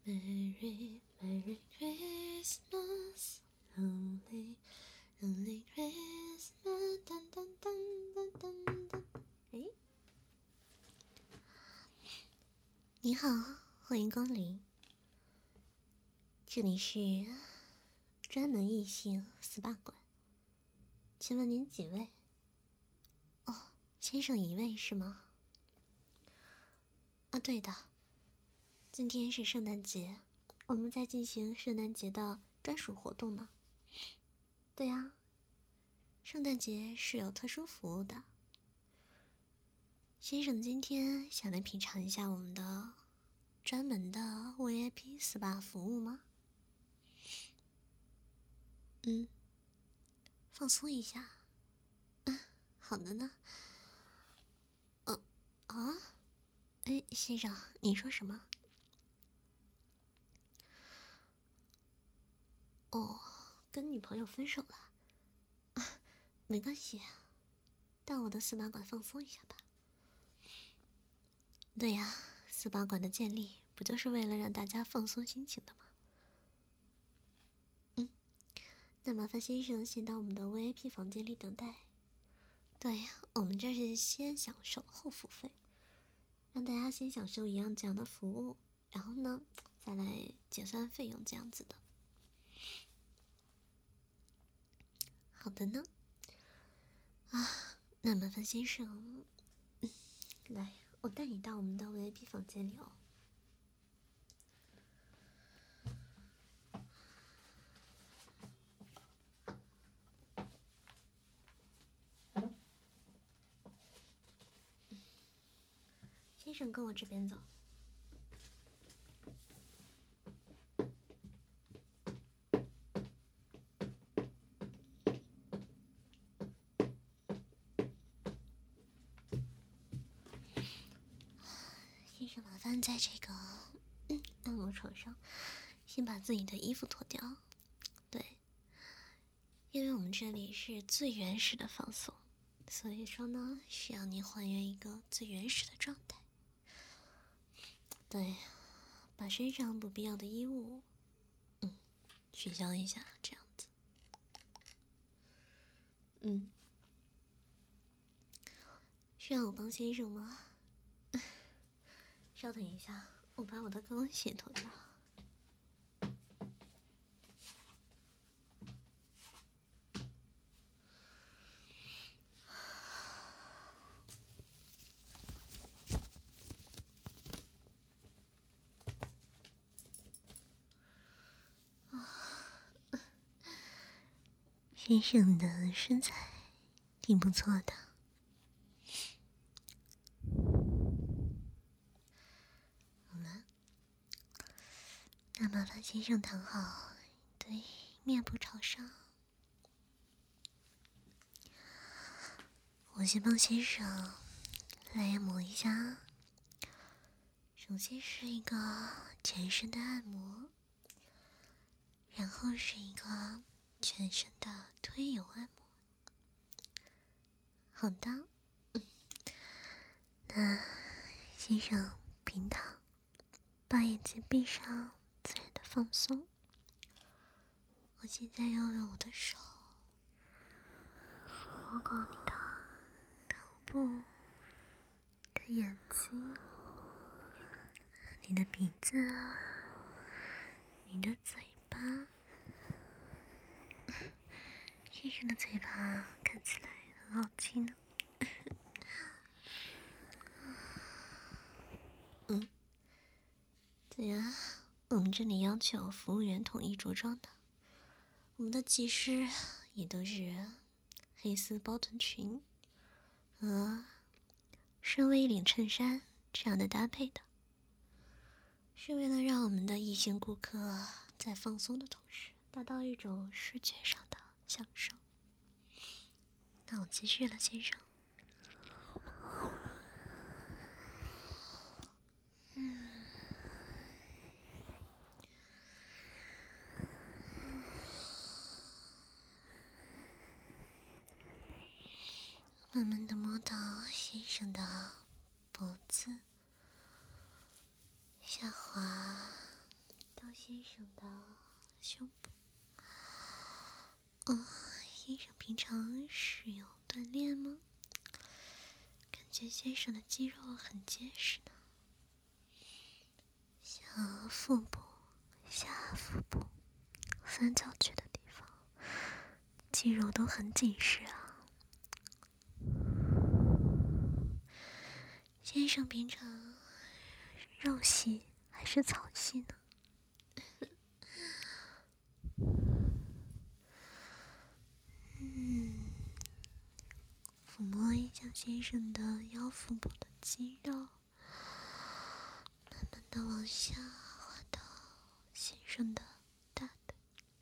Merry Merry Christmas, Lonely Lonely Christmas， 噔噔噔噔噔噔。哎，你好，欢迎光临，这里是专门异性 SPA 馆，请问您几位？哦，先生一位是吗？啊，对的，今天是圣诞节，我们在进行圣诞节的专属活动呢。对呀，圣诞节是有特殊服务的。先生今天想来品尝一下我们的专门的 VIP SPA 服务吗？放松一下。好的呢。哎，先生，你说什么？哦，跟女朋友分手了。没关系，到我的SPA馆放松一下吧。对呀，SPA馆的建立不就是为了让大家放松心情的吗？那麻烦先生先到我们的 VIP 房间里等待。对，我们这是先享受后付费，让大家先享受一样这样的服务，然后呢，再来结算费用这样子的。好的呢。那麻烦先生，来，我带你到我们的 VIP 房间里哦。先生，跟我这边走。先生，麻烦在这个按摩床上，先把自己的衣服脱掉。对，因为我们这里是最原始的放松，所以说呢，需要你还原一个最原始的状态。对，把身上不必要的衣物，取消一下，这样子。需要我帮先生吗？稍等一下，我把我的高跟鞋脱掉。先生的身材挺不错的。好了，那麻烦先生躺好，对，面部朝上。我先帮先生来按摩一下。首先是一个全身的按摩，然后是一个全身的推油按摩。好的，那先生平躺，把眼睛闭上，自然的放松。我现在要用我的手摸过你的头部、你的眼睛、你的鼻子、你的嘴巴。先生的嘴巴看起来很好听呢。对呀，我们这里要求服务员统一着装的，我们的技师也都是黑丝包臀裙和深 V 领衬衫这样的搭配的，是为了让我们的异性顾客在放松的同时达到一种视觉上的享受。那我继续了，先生。慢慢的摸到先生的脖子，下滑先生的胸部。先生平常是有锻炼吗？感觉先生的肌肉很结实呢。像腹部、下腹部、三角区的地方，肌肉都很紧实啊。先生平常肉系还是草系呢？抚摸一下先生的腰腹部的肌肉，慢慢的往下滑到先生的大腿，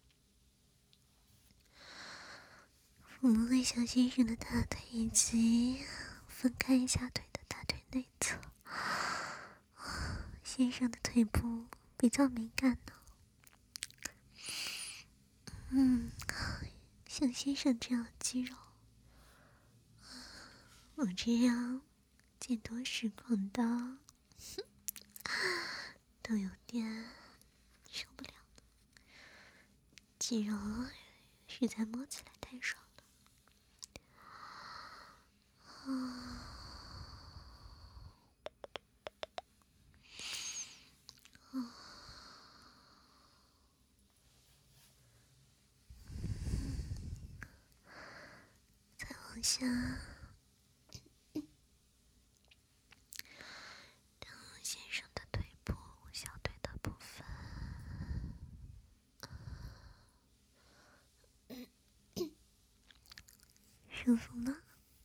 抚摸一下先生的大腿，以及分开一下腿的大腿内侧。先生的腿部比较敏感呢。像先生这样的肌肉，我这样见多识广的都有点受不了了。肌肉实在摸起来太爽了。再往下，到先生的腿部、小腿的部分。舒服吗？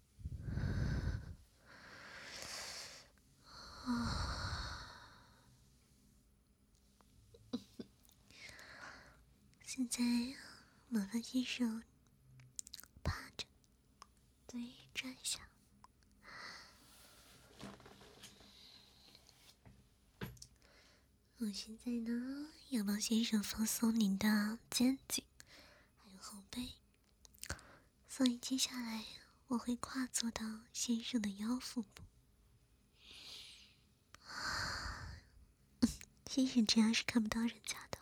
现在麻烦先生趴着，对，转一下。我现在呢，要帮先生放松您的肩颈，还有后背，所以接下来我会跨坐到先生的腰腹部。先生这样是看不到人家的。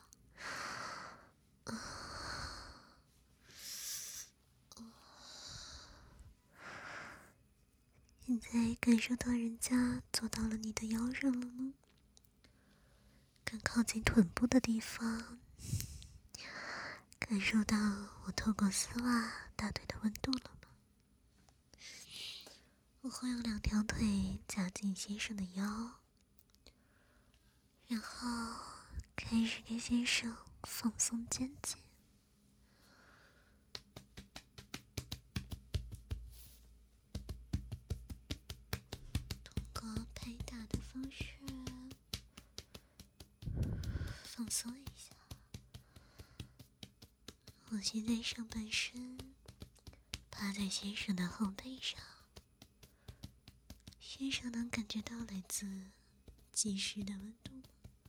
现在感受到人家坐到了你的腰上了吗？更靠近臀部的地方，感受到我透过丝袜大腿的温度了吗？我会用2条腿夹紧先生的腰，然后开始给先生放松肩颈。通过拍打的方式放松一下。我现在上半身趴在先生的后背上，先生能感觉到来自即时的温度吗？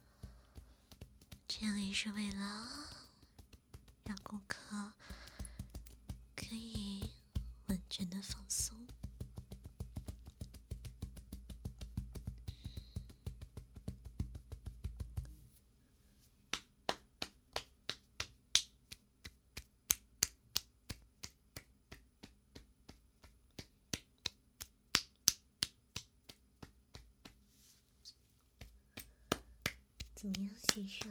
这样也是为了让顾客可以完全的放松。怎么样，先生？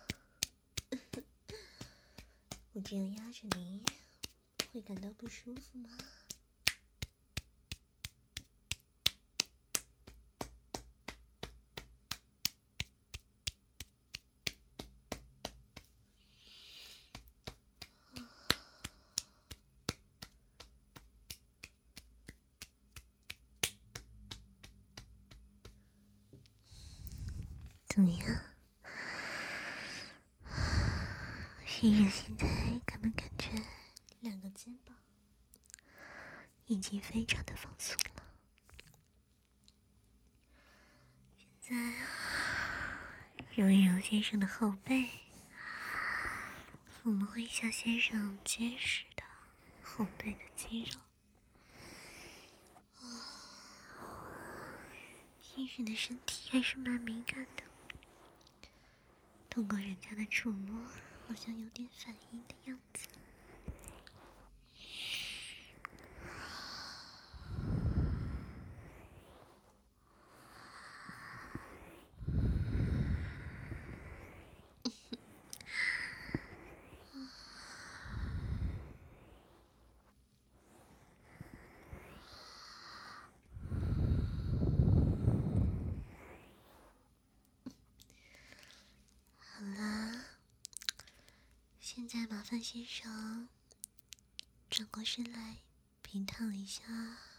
我这样压着你，会感到不舒服吗？怎么样？先生现在感不感觉2个肩膀已经非常的放松了？现在揉一揉先生的后背，抚摸一下先生结实的后背的肌肉。先生的身体还是蛮敏感的， 通过人家的触摸，好像有点反应的样子。好啦，现在麻烦先生转过身来平躺一下。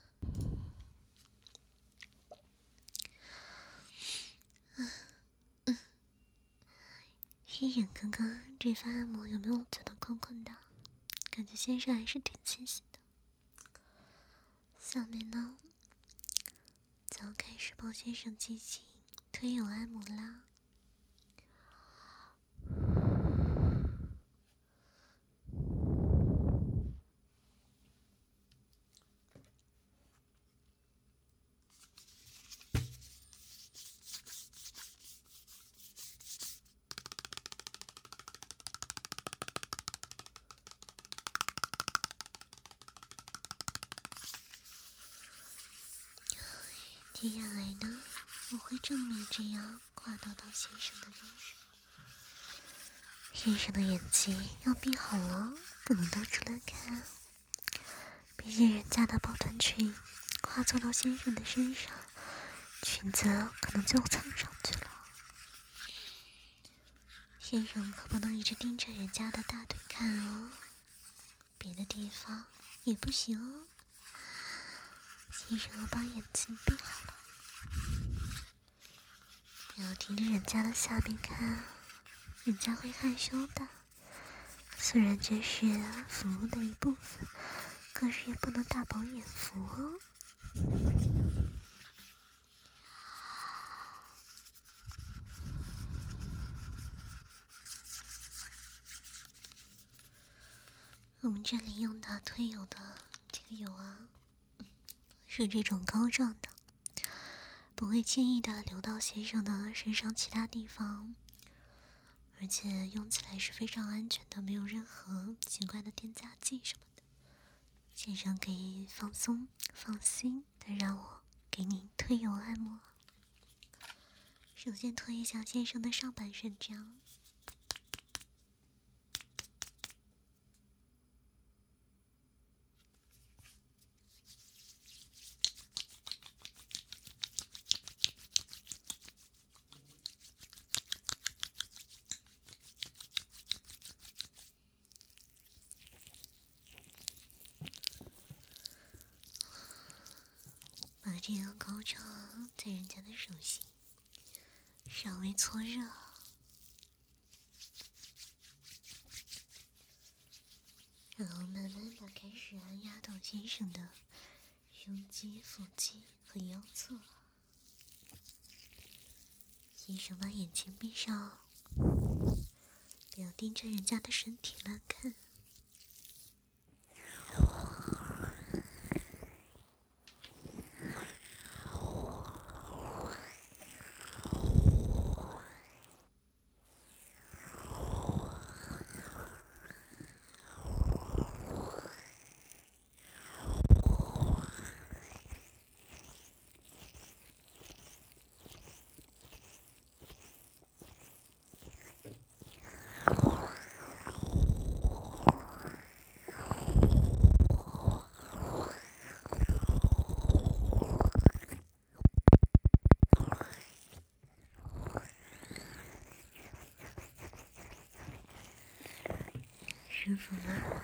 先生刚刚这番按摩有没有觉得困困的？感觉先生还是挺清醒的。下面呢，就要开始帮先生进行推油按摩啦。接下来呢，我会正面这样跨到先生的肉上。先生的眼睛要闭好了，不能露出来看。毕竟人家的包臀裙跨坐到先生的身上，裙子可能就蹭上去了。先生可不能一直盯着人家的大腿看哦，别的地方也不行哦。先生要把眼睛闭好了，不要盯着人家的下面看，人家会害羞的。虽然这是服务的一部分，可是也不能大饱眼福哦。我们这里用的推油的这个油啊，是这种膏状的，不会轻易的流到先生的身上其他地方，而且用起来是非常安全的，没有任何奇怪的添加剂什么的。先生可以放松放心的让我给你推油按摩。首先推一下先生的上半身，这样。把这个膏状在人家的手心稍微搓热，然后慢慢的开始按压到先生的胸肌、腹肌和腰侧。先生把眼睛闭上，不要盯着人家的身体乱看。舒服吗？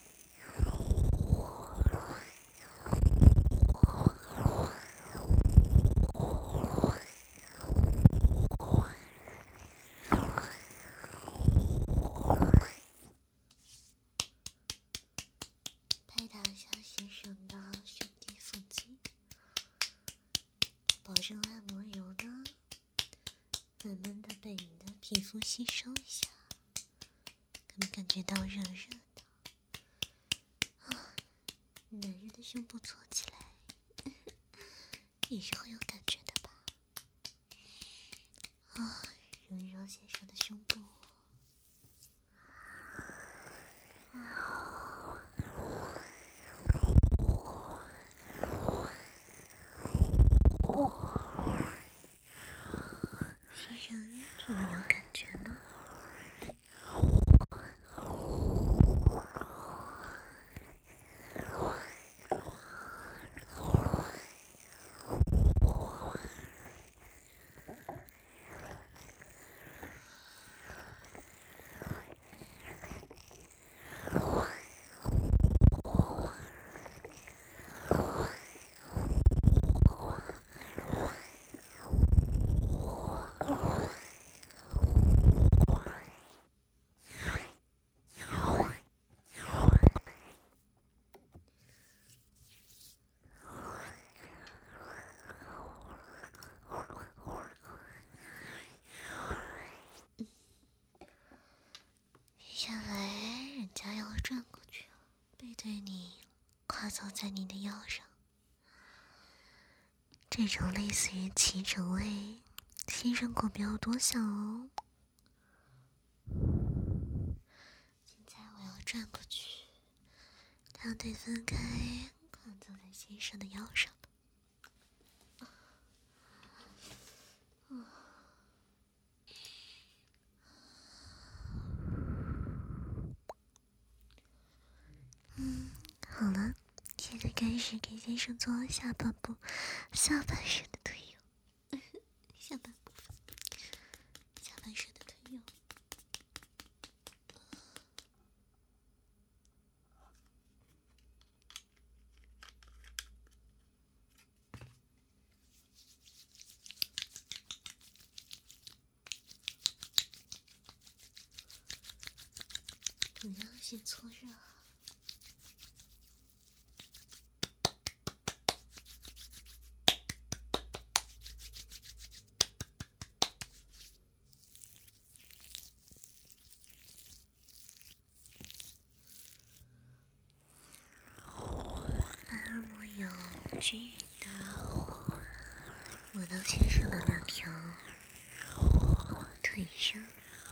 拍打一下先生的胸肌、腹肌，保证按摩油呢慢慢的被你的皮肤吸收一下。可能感觉到热热的啊，男人的胸部搓起来也是会有感觉的吧？啊，揉一揉先生的胸部， 有没有感觉呢？接下来，人家要转过去了，背对你，跨坐在你的腰上。这种类似于骑乘位，先生果不要多想哦。现在我要转过去，两腿分开，跨坐在先生的腰上。好了，现在开始给先生做下半身的推油，下半身的推油。同样先搓热。按摩有均匀的抹到先生的两条腿上。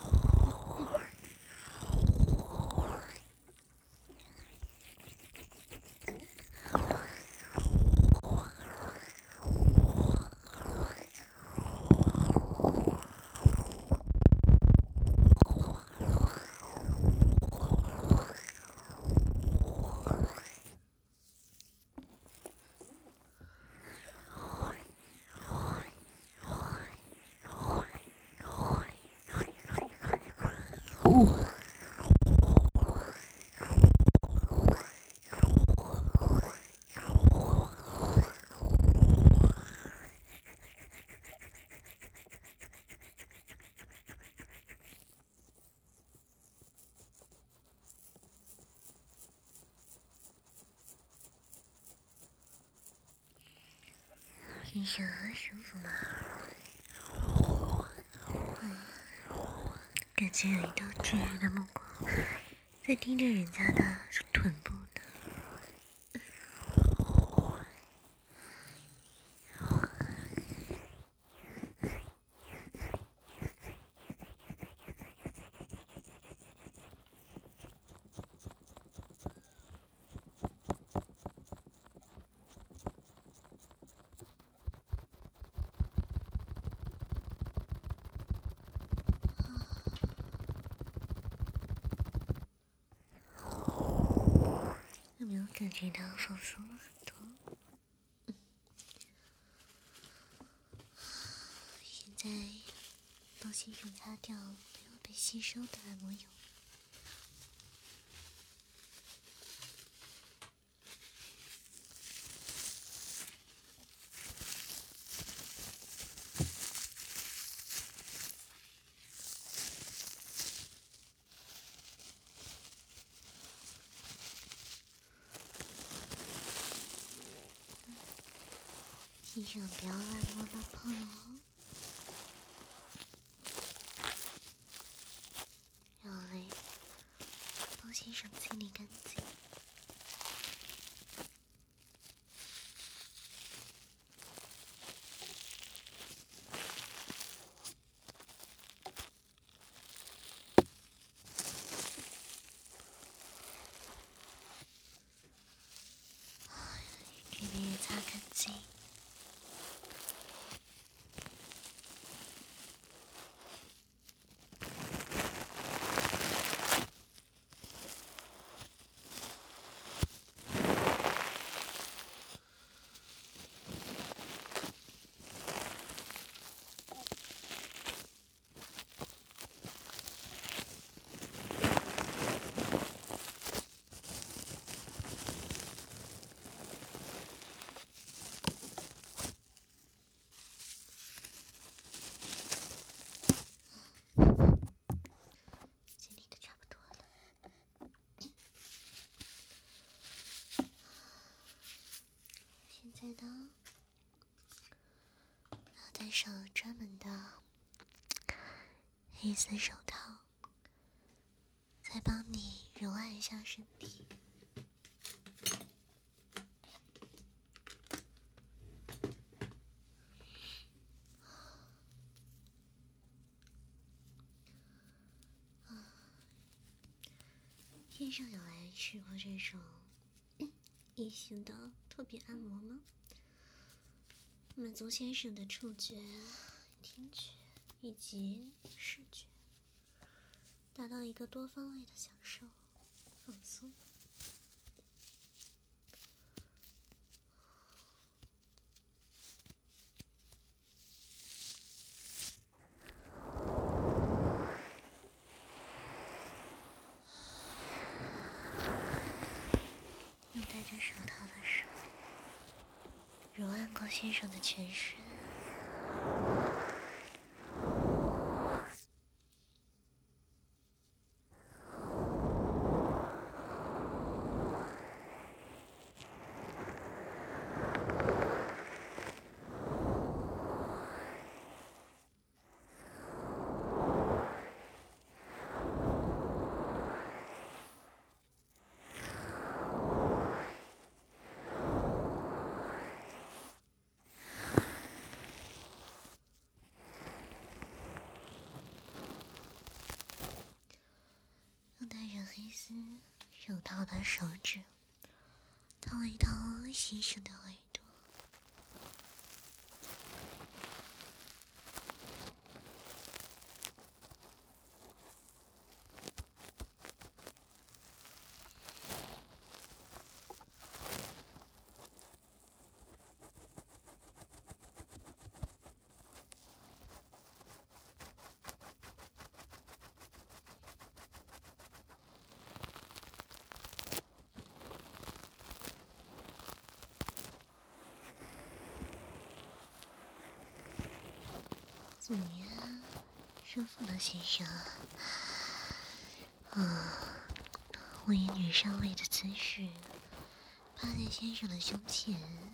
先生舒服吗？感觉有一道炙热的目光在盯着人家的臀部呢。有没有感觉到放松了很多？现在帮先生擦掉没有被吸收的按摩油。先生不要乱摸乱碰哦，要嘞，帮先生清理干净。这边也擦干净。 黑丝手套再帮你揉按一下身体。先生有来试过这种异性的特别按摩吗？满足先生的触觉、听觉以及视觉，达到一个多方位的享受、放松。用戴着手套的手揉按过先生的全身。用戴着黑丝手套的手指掏一掏先生的耳朵，怎么样？舒服了，先生？我以女上位的姿势趴在先生的胸前，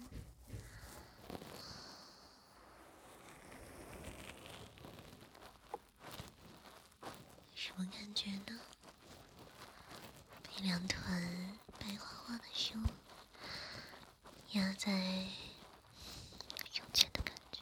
什么感觉呢？被两团白花花的胸压在胸前的感觉。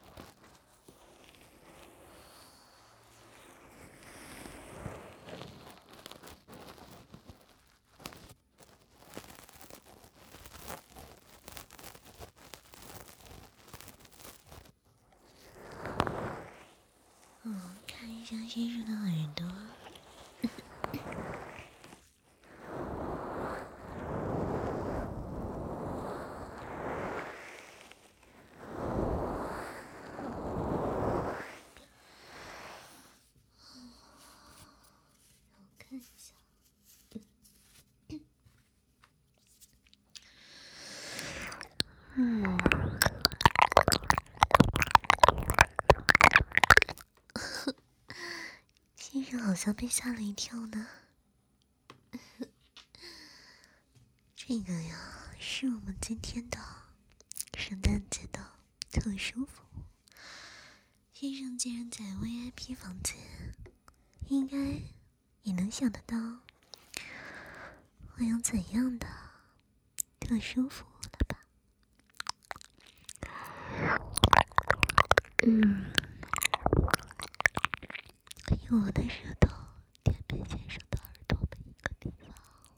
看一下先生的耳朵。让我看一下。先生好像被吓了一跳呢。这个呀，是我们今天的圣诞节的特殊服务。先生既然在 VIP 房间，应该也能想得到会有怎样的特殊服务了吧？用我的舌头点遍先生的耳朵每一个地方。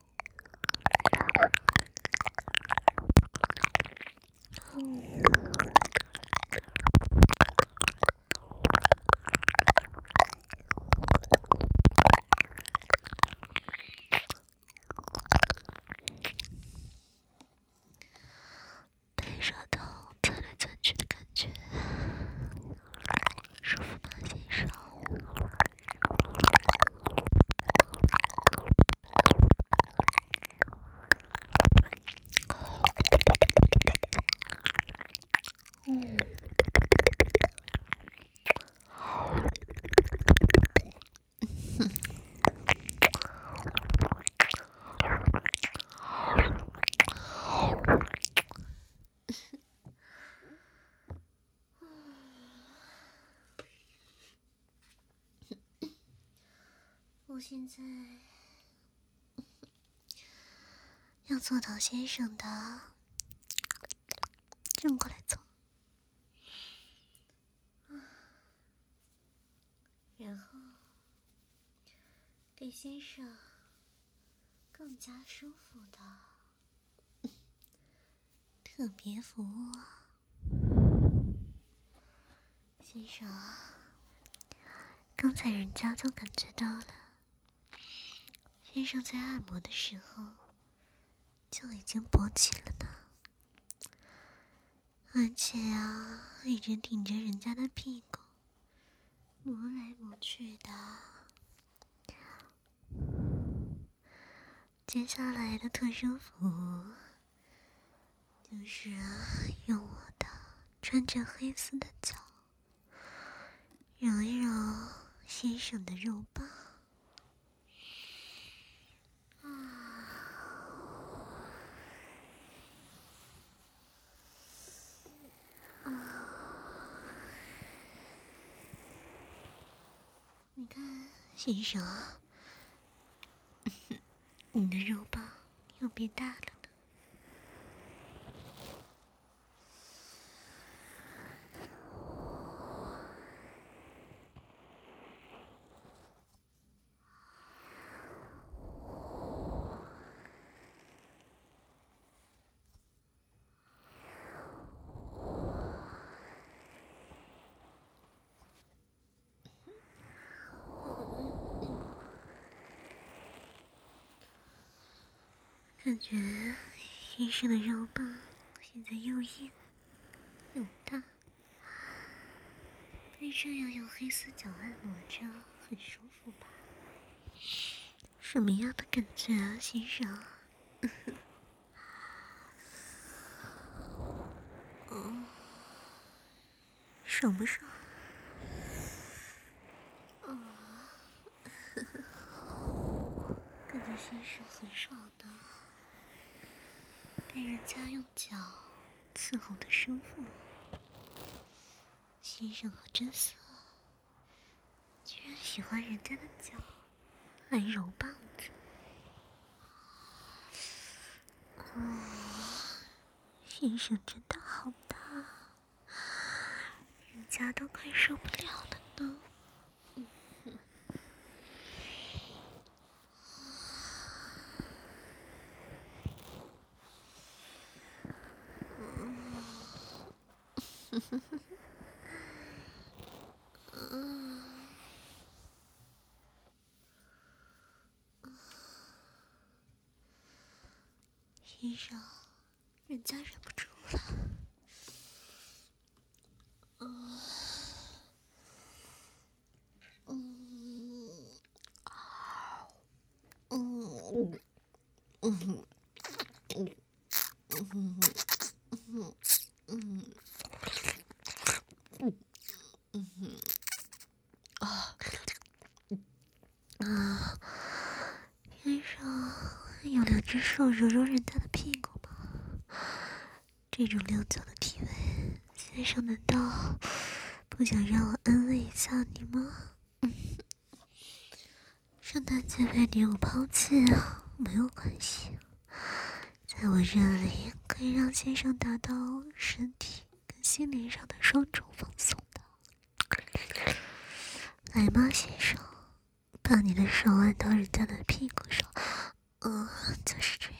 带舌头钻来钻去的感觉，舒服吗，先生？ 我现在要坐到先生的正过来坐，然后给先生更加舒服的特别服务。先生，刚才人家都感觉到了，先生在按摩的时候就已经勃起了呢，而且啊，一直顶着人家的屁股磨来磨去的。接下来的特殊服务就是用我的穿着黑丝的脚揉一揉先生的肉棒。你看，先生，你的肉棒又变大了呢。感觉先生的肉棒现在又硬又大，被这样用黑丝脚按摩着，很舒服吧？什么样的感觉啊，先生？爽不爽？感觉先生很爽的，被人家用脚伺候的舒服。先生好真色，居然喜欢人家的脚来揉棒子。先生真的好大，人家都快受不了了呢。先生，人家忍不住了。先生，用两只手揉揉人家的屁股吗？这种溜脚的体位，先生难道不想让我安慰一下你吗？圣诞节被女友抛弃啊，没有关系，在我这里可以让先生达到身体跟心灵上的双重放松的。来吧，先生，把你的手按到人家的屁股上，就是这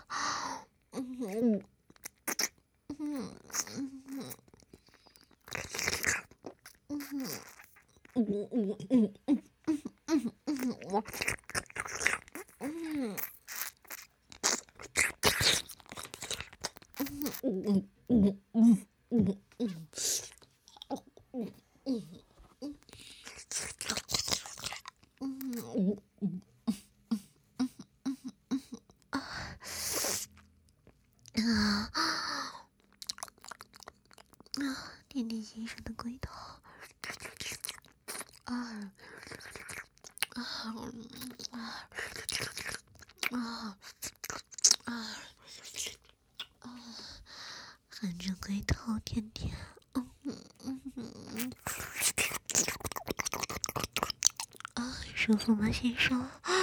样。点点先生的龟头，含着龟头舔舔， 舒服吗，先生？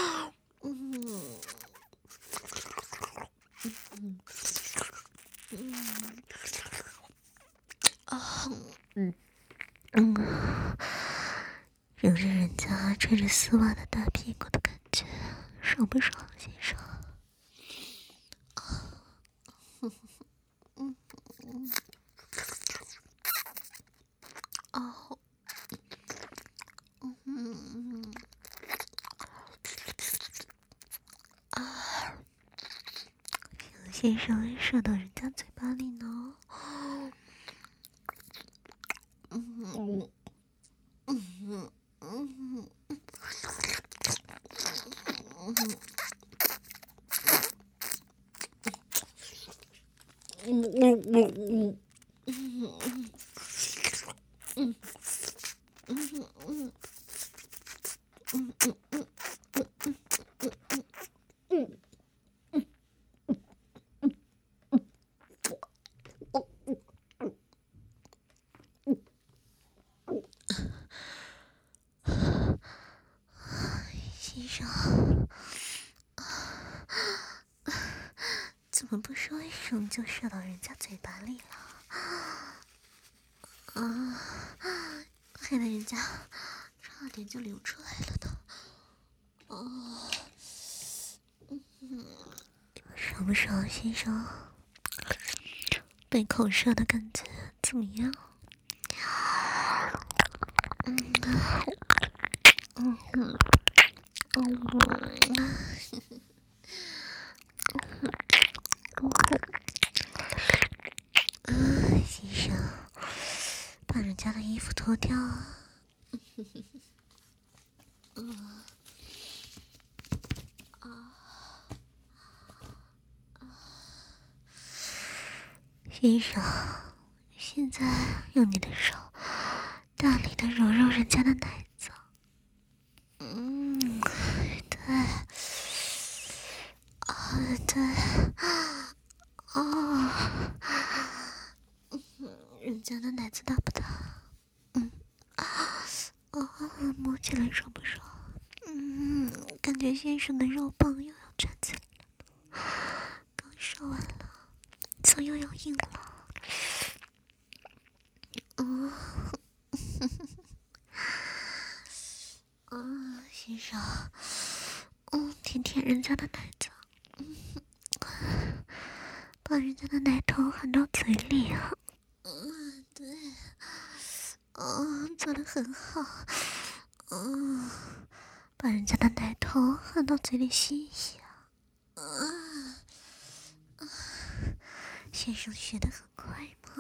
揉着人家穿着丝袜的大屁股的感觉，爽不爽，先生？先生射到人家嘴巴里呢。先生，怎么不说一声就射到人家嘴巴里了？害得人家差点就流出来了的。爽不爽，先生？被口射的感觉怎么样？先生，把人家的衣服脱掉啊！先生，现在用你的手大力的揉揉人家的奶子。对，对，人家的奶子大不大？摸起来爽不爽？感觉先生的肉棒又要站起来了，刚射完了，嘴又要硬了。先生，舔舔人家的奶子，把人家的奶头含到嘴里啊。对，做得很好。把人家的奶头含到嘴里吸一吸啊。先生学得很快吗？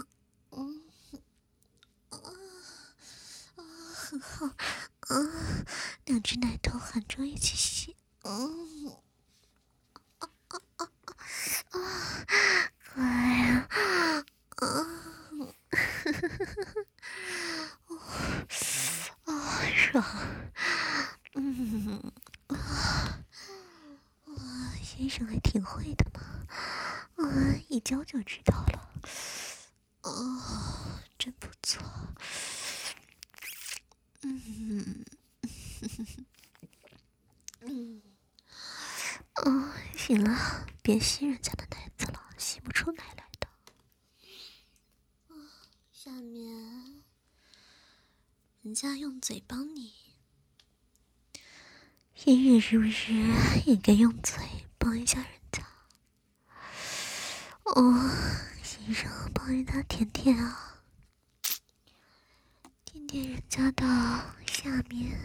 很好。两只奶头含着一起吸。乖呀。爽。先生还挺会的嘛，一教就知道了。真不错。行了，别吸人家的奶子了，吸不出奶来的。下面，人家用嘴帮你，先生是不是也该用嘴帮一下人家？先生帮人家舔舔啊，舔舔人家的下面。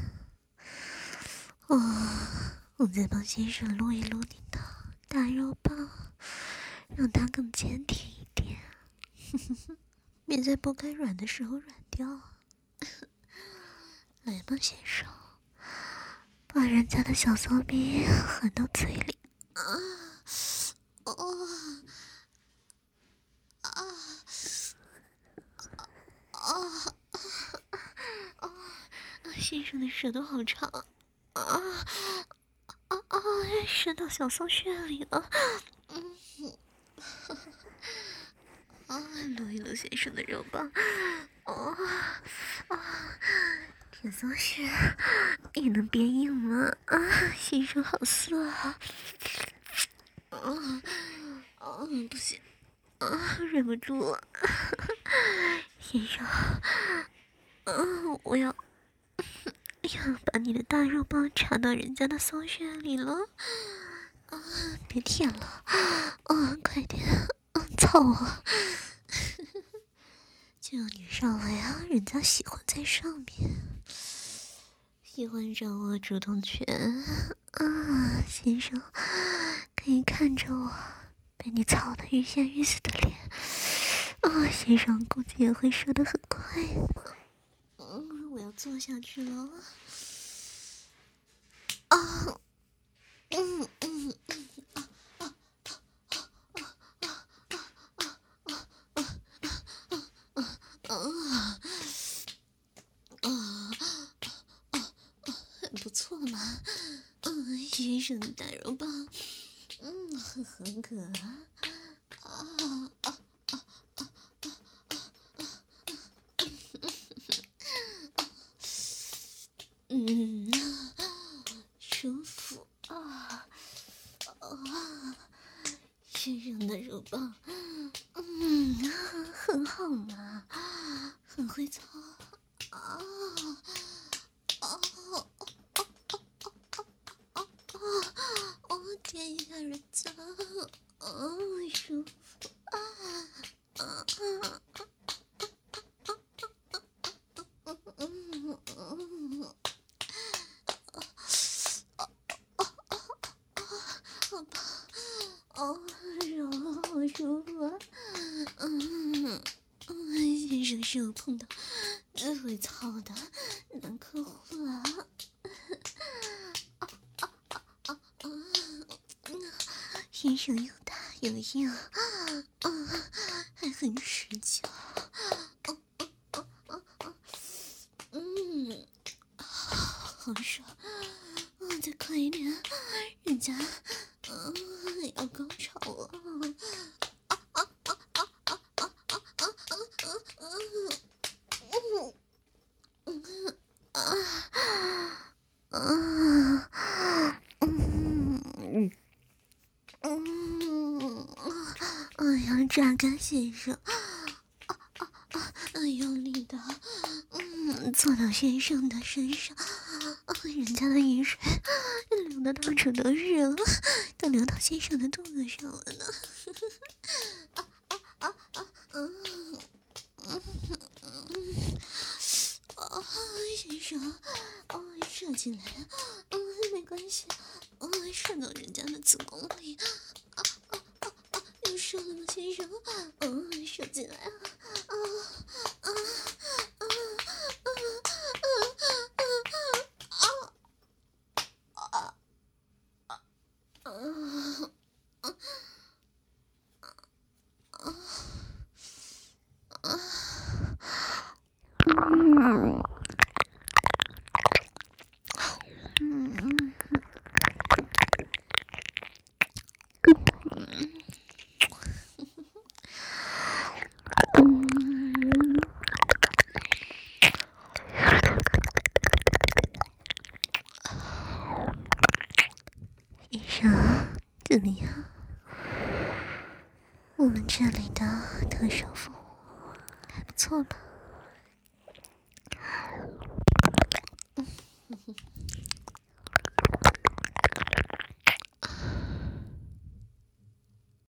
我再帮先生撸一撸你的大肉棒，让它更坚挺一点，别在不该软的时候软掉。来吧，先生，把人家的小骚逼含到嘴里。先生的舌头好长伸到小骚穴里了。撸一撸先生的肉棒。 小松鼠，你能变硬吗？啊，先生好色啊！不行，忍不住，先生，我要把你的大肉棒插到人家的松穴里了，别舔了，快点，操我！就让你上来啊，人家喜欢在上面，喜欢掌握主动权啊，先生，可以看着我被你操得欲仙欲死的脸，先生估计也会射得很快。我要坐下去了。很不错嘛，先生的大肉棒，很合格舒服先生的肉棒，很好嘛，很会操舔一下人家，舒服肉好舒服先生是我碰到最会操的男客户了。先生又大又硬，还很持久，好爽！再快一点，人家要高潮了。要榨干先生，用力的，坐到先生的身上，人家的饮水流的到处都是了，都流到先生的肚子上了呢。先生，射进来，没关系，射到人家的子宫里，又射了吗，先生？射进来了，医生，怎么样？我们这里的特殊服务还不错吧？